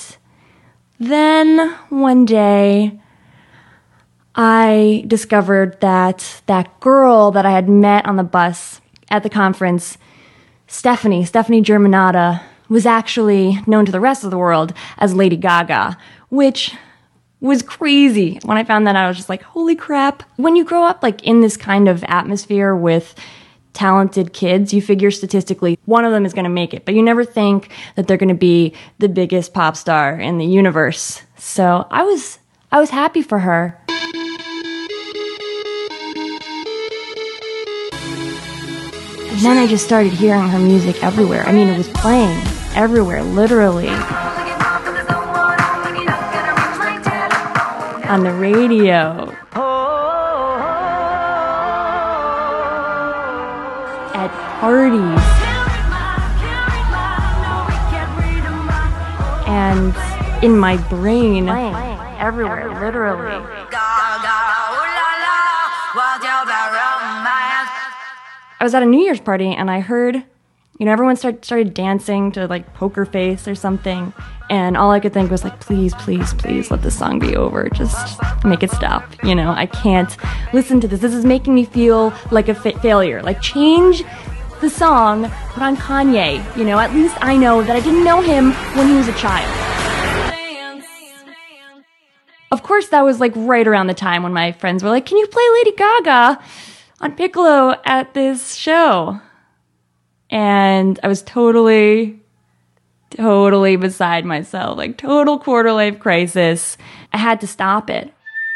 then one day I discovered that that girl that I had met on the bus at the conference, Stephanie, Stephanie Germanata, was actually known to the rest of the world as Lady Gaga, which was crazy. When I found that out, I was just like, holy crap. When you grow up like in this kind of atmosphere with talented kids, you figure statistically one of them is going to make it, but you never think that they're going to be the biggest pop star in the universe. So I was I was happy for her. And then I just started hearing her music everywhere. I mean, it was playing everywhere, literally. On the radio. At parties. And in my brain. Playing everywhere, literally. I was at a New Year's party, and I heard, you know, everyone start, started dancing to like Poker Face or something, and all I could think was like, please, please, please let this song be over. Just make it stop. You know, I can't listen to this. This is making me feel like a fa- failure. Like, change the song, put on Kanye. You know, at least I know that I didn't know him when he was a child. Of course, that was like right around the time when my friends were like, can you play Lady Gaga on piccolo at this show? And I was totally, totally beside myself, like total quarter life crisis. I had to stop it.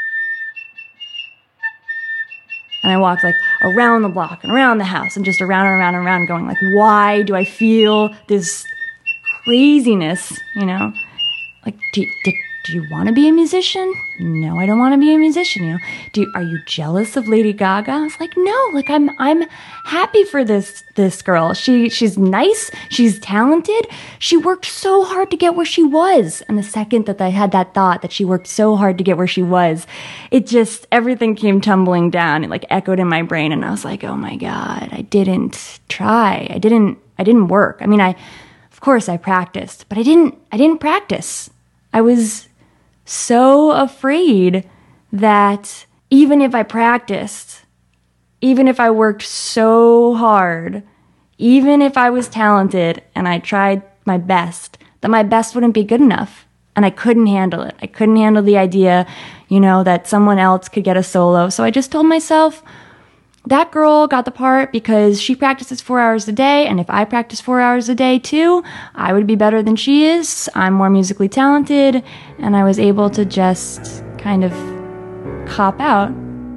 And I walked like around the block and around the house and just around and around and around going like, why do I feel this craziness, you know? Like, do, do, do you want to be a musician? No, I don't want to be a musician. You know, do you, are you jealous of Lady Gaga? I was like, no, like I'm, I'm happy for this, this girl. She, she's nice. She's talented. She worked so hard to get where she was. And the second that I had that thought that she worked so hard to get where she was, it just, everything came tumbling down. It like echoed in my brain. And I was like, oh my God, I didn't try. I didn't, I didn't work. I mean, I, of course I practiced, but I didn't, I didn't practice. I was so afraid that even if I practiced, even if I worked so hard, even if I was talented and I tried my best, that my best wouldn't be good enough. And I couldn't handle it. I couldn't handle the idea, you know, that someone else could get a solo. So I just told myself, that girl got the part because she practices four hours a day, and if I practice four hours a day too, I would be better than she is. I'm more musically talented, and I was able to just kind of cop out.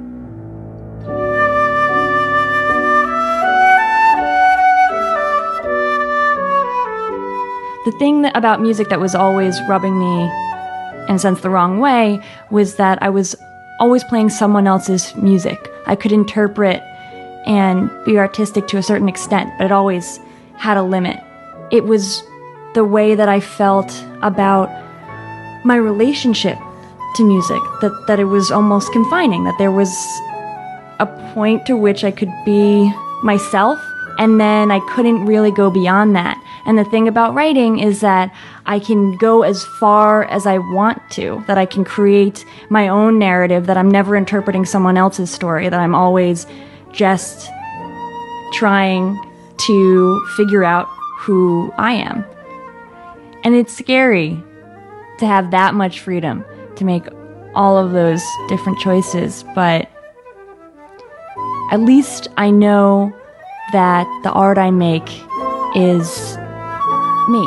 The thing that, about music that was always rubbing me, in a sense, the wrong way, was that I was always playing someone else's music. I could interpret and be artistic to a certain extent, but it always had a limit. It was the way that I felt about my relationship to music, that, that it was almost confining, that there was a point to which I could be myself, and then I couldn't really go beyond that. And the thing about writing is that I can go as far as I want to, that I can create my own narrative, that I'm never interpreting someone else's story, that I'm always just trying to figure out who I am. And it's scary to have that much freedom to make all of those different choices, but at least I know that the art I make is me.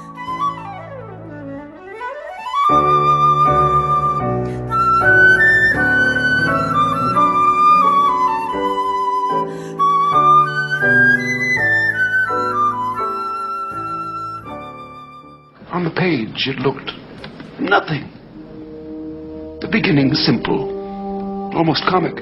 On the page, it looked nothing. The beginning simple, almost comic.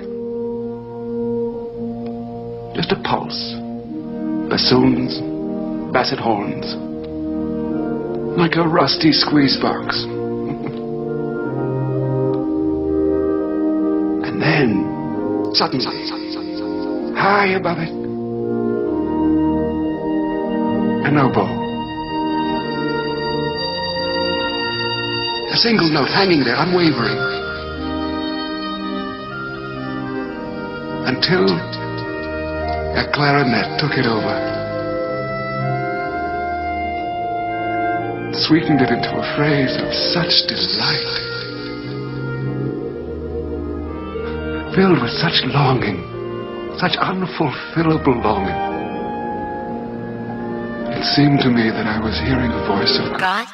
Just a pulse, bassoons, basset horns, like a rusty squeeze box. And then, suddenly, high above it, an oboe. A single note hanging there, unwavering. Until a clarinet took it over. Sweetened it into a phrase of such delight. Filled with such longing, such unfulfillable longing. It seemed to me that I was hearing a voice of God.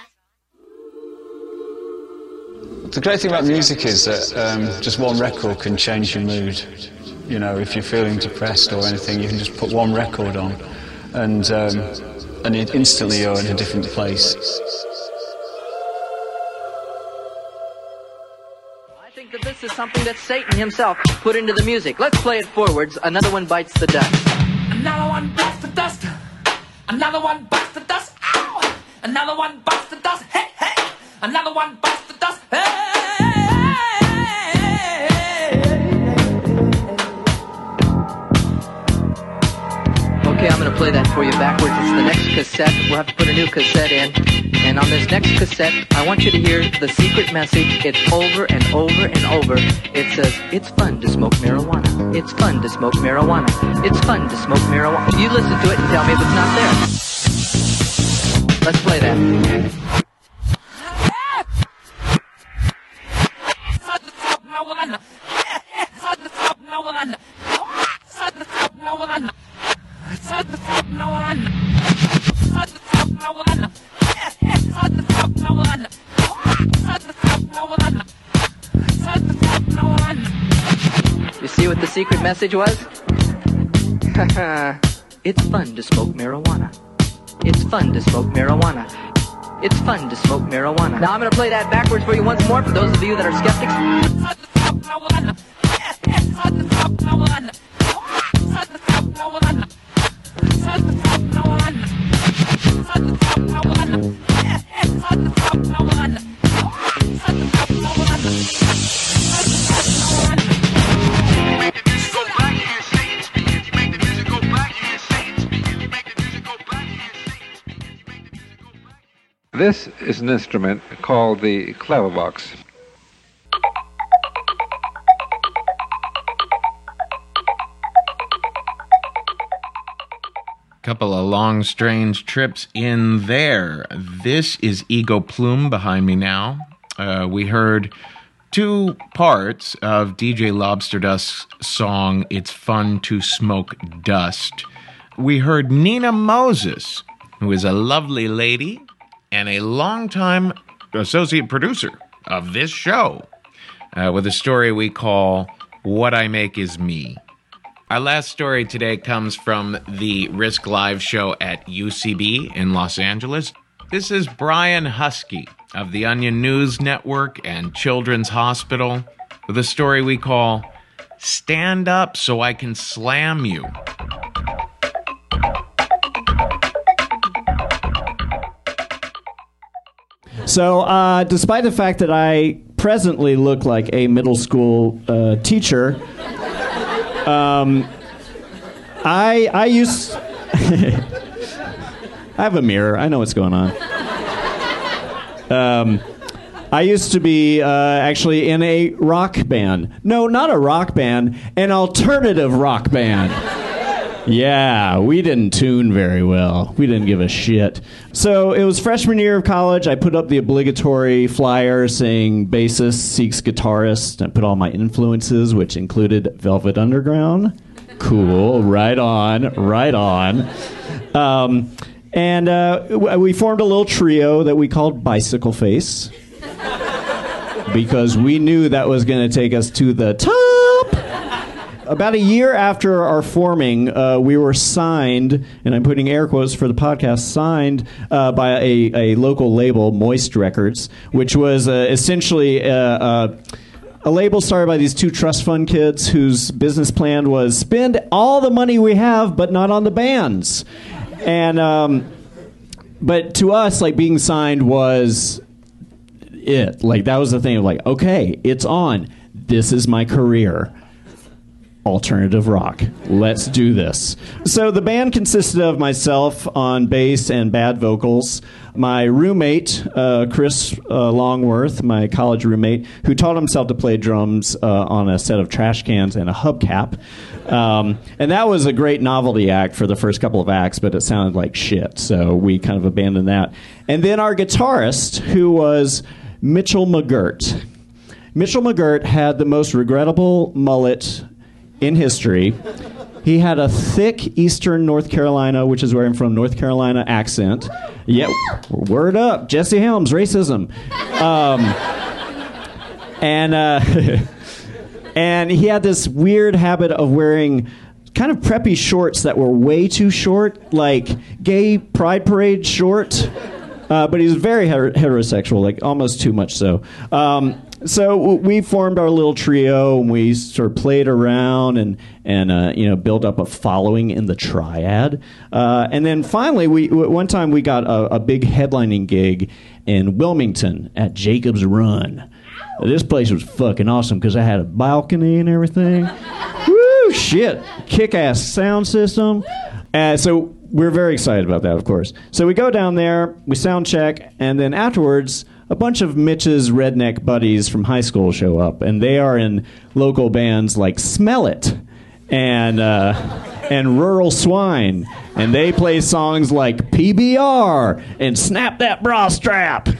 The great thing about music is that um, just one record can change your mood. You know, if you're feeling depressed or anything, you can just put one record on, and um, and it instantly you're in a different place. I think that this is something that Satan himself put into the music. Let's play it forwards. Another one bites the dust. Another one bites the dust. Another one bites the dust. Ow! Another one bites the dust. Hey, hey! Another one bites the dust. Hey! Okay, I'm going to play that for you backwards. It's the next cassette. We'll have to put a new cassette in. And on this next cassette, I want you to hear the secret message. It's over and over and over. It says, it's fun to smoke marijuana. It's fun to smoke marijuana. It's fun to smoke marijuana. You listen to it and tell me if it's not there. Let's play that. You see what the secret message was? It's fun to smoke marijuana. It's fun to smoke marijuana. It's fun to smoke marijuana. Now I'm going to play that backwards for you once more for those of you that are skeptics. This is an instrument called the clavivox. couple of long, strange trips in there. This is Ego Plume behind me now. Uh, we heard two parts of D J Lobster Dust's song, It's Fun to Smoke Dust. We heard Nina Moses, who is a lovely lady and a longtime associate producer of this show, uh, with a story we call What I Make Is Me. Our last story today comes from the Risk Live show at U C B in Los Angeles. This is Brian Husky of the Onion News Network and Children's Hospital with a story we call Stand Up So I Can Slam You. So, uh, despite the fact that I presently look like a middle school uh, teacher, um, I I used I have a mirror. I know what's going on. Um, I used to be uh, actually in a rock band. No, not a rock band, an alternative rock band. Yeah, we didn't tune very well. We didn't give a shit. So it was freshman year of college. I put up the obligatory flyer saying bassist seeks guitarist. I put all my influences, which included Velvet Underground. Cool. Right on. Right on. Um, and uh, we formed a little trio that we called Bicycle Face because we knew that was going to take us to the top. About a year after our forming, uh, we were signed, and I'm putting air quotes for the podcast, signed uh, by a, a local label, Moist Records, which was uh, essentially a, a, a label started by these two trust fund kids whose business plan was spend all the money we have, but not on the bands. And um, but to us, like, being signed was it. Like, that was the thing of like, okay, it's on. This is my career. Alternative rock. Let's do this. So the band consisted of myself on bass and bad vocals, my roommate, uh, Chris uh, Longworth, my college roommate, who taught himself to play drums uh, on a set of trash cans and a hubcap. Um, and that was a great novelty act for the first couple of acts, but it sounded like shit, so we kind of abandoned that. And then our guitarist, who was Mitchell McGirt. Mitchell McGirt had the most regrettable mullet in history. He had a thick Eastern North Carolina, which is where I'm from, North Carolina accent. Yep, word up, Jesse Helms, racism. Um, and uh, and he had this weird habit of wearing kind of preppy shorts that were way too short, like gay pride parade short. Uh, but he was very heter- heterosexual, like almost too much so. Um, So we formed our little trio, and we sort of played around and and uh, you know built up a following in the triad. Uh, and then finally, we one time we got a, a big headlining gig in Wilmington at Jacob's Run. This place was fucking awesome because I had a balcony and everything. Woo, shit, kick-ass sound system. Uh, so we're very excited about that, of course. So we go down there, we sound check, and then afterwards, a bunch of Mitch's redneck buddies from high school show up, and they are in local bands like Smell It and uh, and Rural Swine, and they play songs like P B R and Snap That Bra Strap.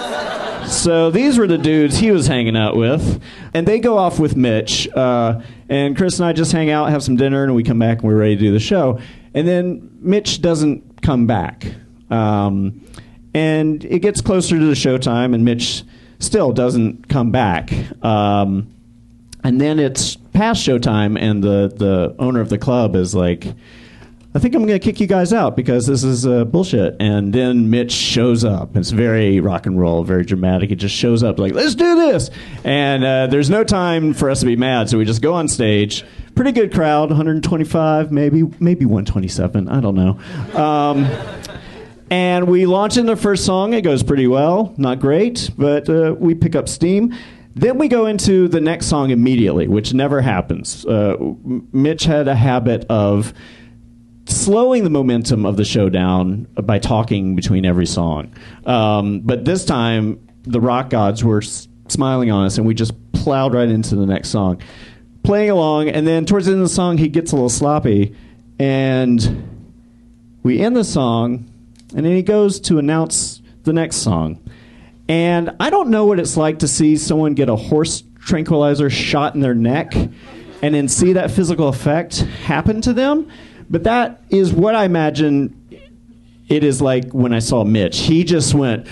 So these were the dudes he was hanging out with, and they go off with Mitch, uh, and Chris and I just hang out, have some dinner, and we come back and we're ready to do the show. And then Mitch doesn't come back. Um, And it gets closer to the showtime, and Mitch still doesn't come back. Um, and then it's past showtime, and the, the owner of the club is like, I think I'm going to kick you guys out because this is uh, bullshit. And then Mitch shows up. It's very rock and roll, very dramatic. He just shows up like, let's do this. And uh, there's no time for us to be mad, so we just go on stage. Pretty good crowd, one hundred twenty-five, maybe, maybe one twenty-seven. I don't know. Um, And we launch in the first song. It goes pretty well. Not great, but uh, we pick up steam. Then we go into the next song immediately, which never happens. Uh, Mitch had a habit of slowing the momentum of the show down by talking between every song. Um, but this time, the rock gods were s- smiling on us, and we just plowed right into the next song. Playing along, and then towards the end of the song, he gets a little sloppy, and we end the song, and then he goes to announce the next song. And I don't know what it's like to see someone get a horse tranquilizer shot in their neck and then see that physical effect happen to them. But that is what I imagine it is like when I saw Mitch. He just went...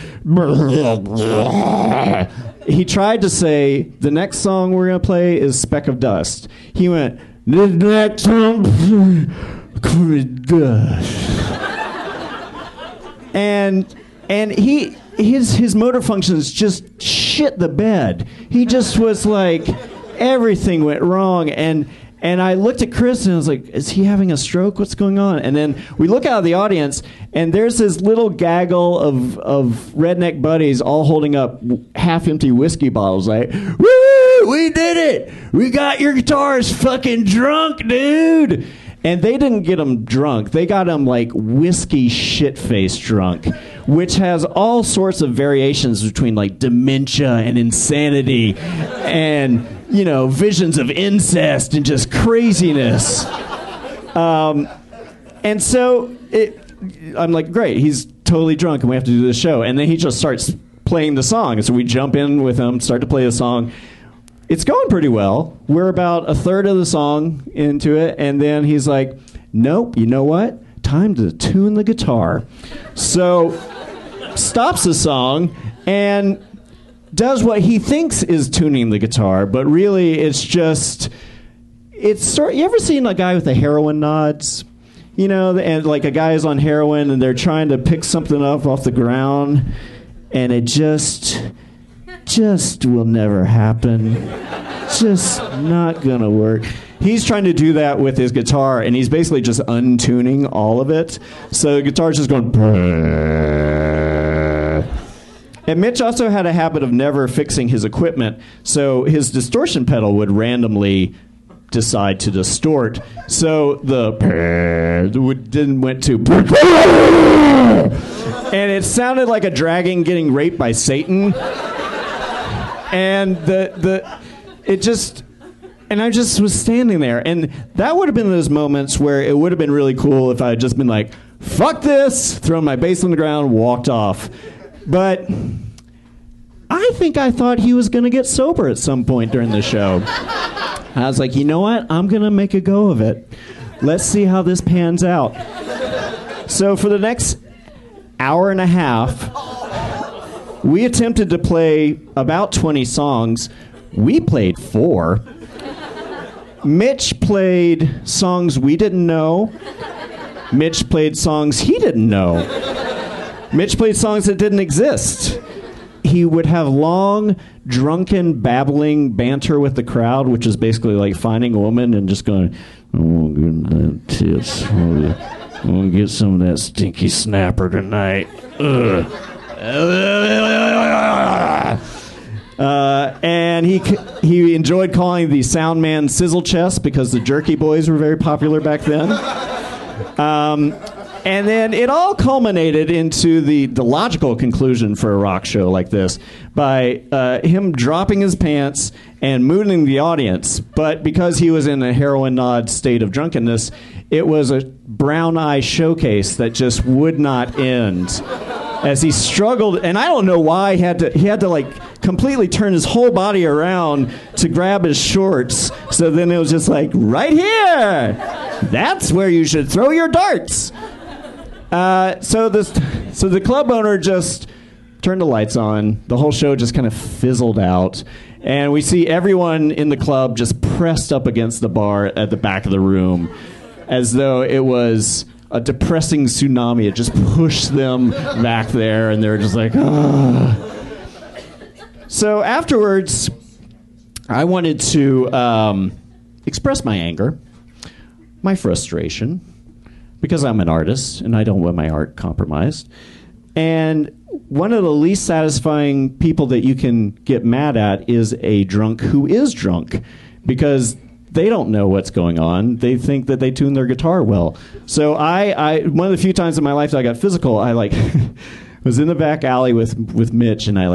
He tried to say, the next song we're going to play is Speck of Dust. He went, the next song... and and he his his motor functions just shit the bed. He just was like, everything went wrong. And and I looked at Chris and I was like, is he having a stroke? What's going on? And then we look out of the audience and there's this little gaggle of of redneck buddies all holding up half empty whiskey bottles like, woo, we did it. We got your guitars fucking drunk, dude. And they didn't get them drunk. They got them like whiskey shit-faced drunk, which has all sorts of variations between like dementia and insanity and, you know, visions of incest and just craziness. Um, and so it, I'm like, great, he's totally drunk and we have to do this show. And then he just starts playing the song. And so we jump in with him, start to play the song. It's going pretty well. We're about a third of the song into it, and then he's like, nope, you know what? Time to tune the guitar. So stops the song and does what he thinks is tuning the guitar, but really it's just, it's sort, you ever seen a guy with the heroin nods? You know, and like a guy is on heroin and they're trying to pick something up off the ground, and it just... just will never happen. Just not gonna work. He's trying to do that with his guitar, and he's basically just untuning all of it. So the guitar's just going... And Mitch also had a habit of never fixing his equipment, so his distortion pedal would randomly decide to distort. So the... didn't went to... And it sounded like a dragon getting raped by Satan. And the the it just and I just was standing there, and that would have been those moments where it would have been really cool if I had just been like, fuck this, thrown my bass on the ground, walked off. But I think I thought he was going to get sober at some point during the show. I was like, you know what? I'm going to make a go of it. Let's see how this pans out. So for the next hour and a half, we attempted to play about twenty songs. We played four. Mitch played songs we didn't know. Mitch played songs he didn't know. Mitch played songs that didn't exist. He would have long, drunken, babbling banter with the crowd, which is basically like finding a woman and just going, I want to get them tits. I want to get some of that stinky snapper tonight. Ugh. Uh, and he he enjoyed calling the sound man Sizzle Chest because the Jerky Boys were very popular back then. Um, and then it all culminated into the, the logical conclusion for a rock show like this by uh, him dropping his pants and mooning the audience. But because he was in a heroin-nod state of drunkenness, it was a brown eye showcase that just would not end. As he struggled, and I don't know why he had to he had to like completely turn his whole body around to grab his shorts. So then it was just like, right here, that's where you should throw your darts. Uh, so this, so the club owner just turned the lights on. The whole show just kind of fizzled out, and we see everyone in the club just pressed up against the bar at the back of the room, as though it was a depressing tsunami. It just pushed them back there, and they're just like, oh. So afterwards, I wanted to um, express my anger, my frustration, because I'm an artist, and I don't want my art compromised. And one of the least satisfying people that you can get mad at is a drunk who is drunk, because they don't know what's going on. They think that they tune their guitar well. So I, I one of the few times in my life that I got physical, I like was in the back alley with with Mitch, and I like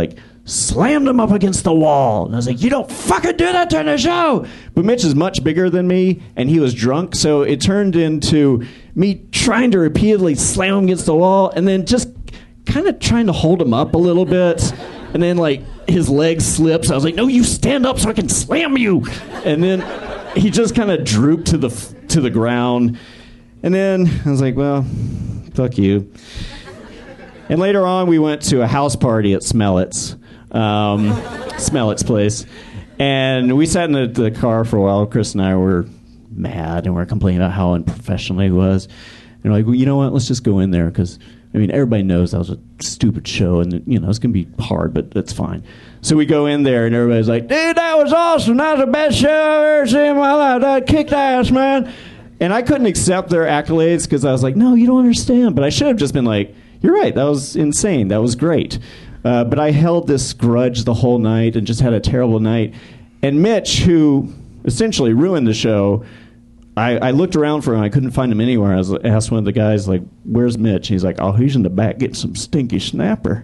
slammed him up against the wall. And I was like, you don't fucking do that during the show. But Mitch is much bigger than me, and he was drunk, so it turned into me trying to repeatedly slam him against the wall and then just kind of trying to hold him up a little bit. And then, like, his leg slips. I was like, no, you stand up so I can slam you. And then he just kind of drooped to the to the ground. And then I was like, well, fuck you. And later on, we went to a house party at Smellett's. Um, Smellett's place. And we sat in the, the car for a while. Chris and I were mad, and we were complaining about how unprofessional he was. And we're like, well, you know what? Let's just go in there, because, I mean, everybody knows that was a stupid show, and, you know, it's going to be hard, but that's fine. So we go in there, and everybody's like, dude, that was awesome. That was the best show I've ever seen in my life. That kicked ass, man. And I couldn't accept their accolades, because I was like, no, you don't understand. But I should have just been like, you're right, that was insane. That was great. Uh, but I held this grudge the whole night and just had a terrible night. And Mitch, who essentially ruined the show, I, I looked around for him. I couldn't find him anywhere. I was, asked one of the guys, like, where's Mitch? And he's like, oh, he's in the back getting some stinky snapper.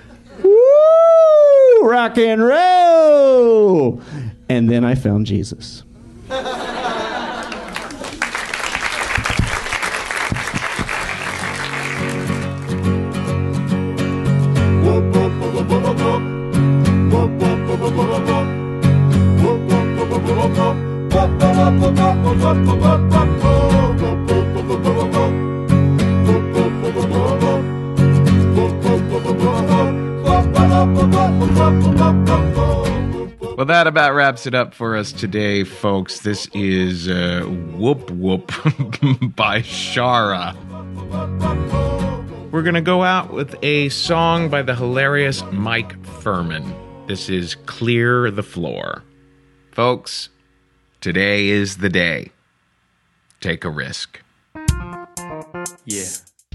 Woo! Rock and roll! And then I found Jesus. Well, that about wraps it up for us today, folks. This is uh, Whoop Whoop by Shara. We're going to go out with a song by the hilarious Mike Furman. This is Clear the Floor. Folks, today is the day. Take a risk. Yeah.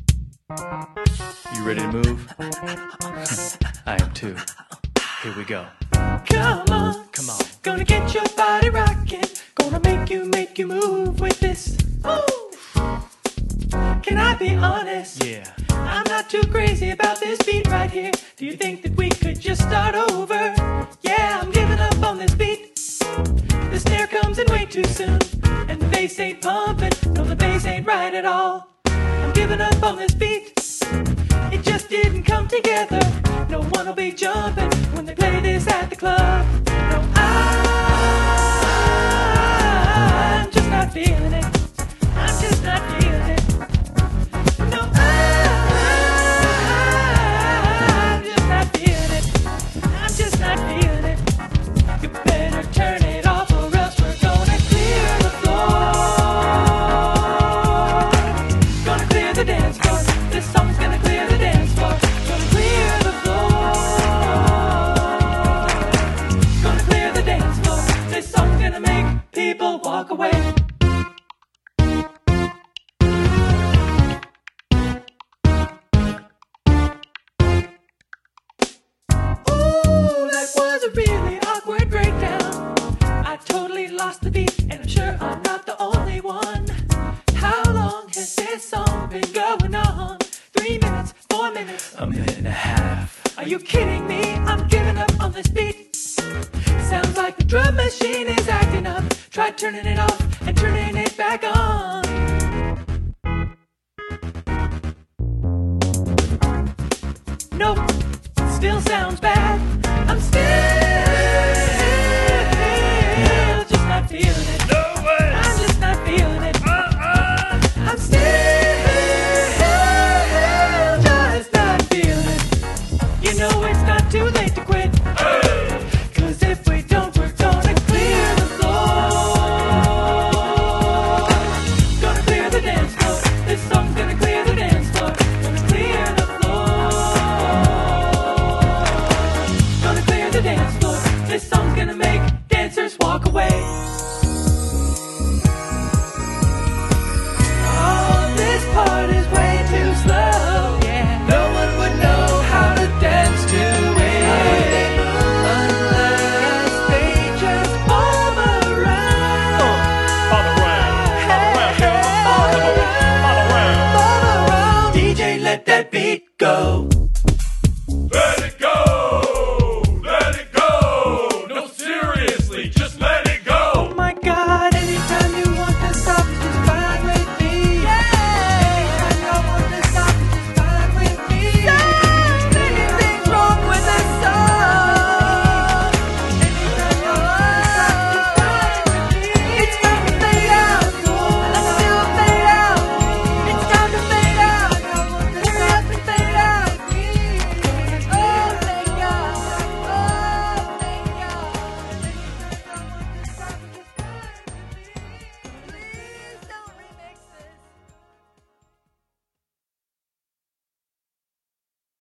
You ready to move? I am too. Here we go. Come on, come on. Gonna get your body rocking. Gonna make you, make you move with this. Ooh. Can I be honest? Yeah. I'm not too crazy about this beat right here. Do you think that we could just start over? Yeah, I'm giving up on this beat. The snare comes in way too soon, and the bass ain't pumping. No, the bass ain't right at all. I'm giving up on this beat. It just didn't come together. No one will be jumping when they play this at the club. No, I'm just not feeling it. I'm just not feeling it. No, I'm just not feeling it. I'm just not feeling it. You better turn it off or else we're gonna clear the floor. Gonna clear the dance floor. This song's gonna clear the dance floor. Gonna clear the floor. Gonna clear the dance floor. This song's gonna make people walk away. Really awkward breakdown. I totally lost the beat, and I'm sure I'm not the only one. How long has this song been going on? Three minutes, four minutes, a minute and a half. Are you kidding me? I'm giving up on this beat. Sounds like the drum machine is acting up. Try turning it off and turning it back on. Nope, still sounds bad. I'm still just not feeling it. No way. I'm just not feeling it. Uh-uh. I'm still just not feeling it. You know it's not too late to quit. Hey. Cause if we don't, we're gonna clear the floor. Gonna clear the dance floor. This song's gonna clear the dance floor. Gonna clear the floor. Gonna clear the dance floor. This song's gonna make dancers walk away.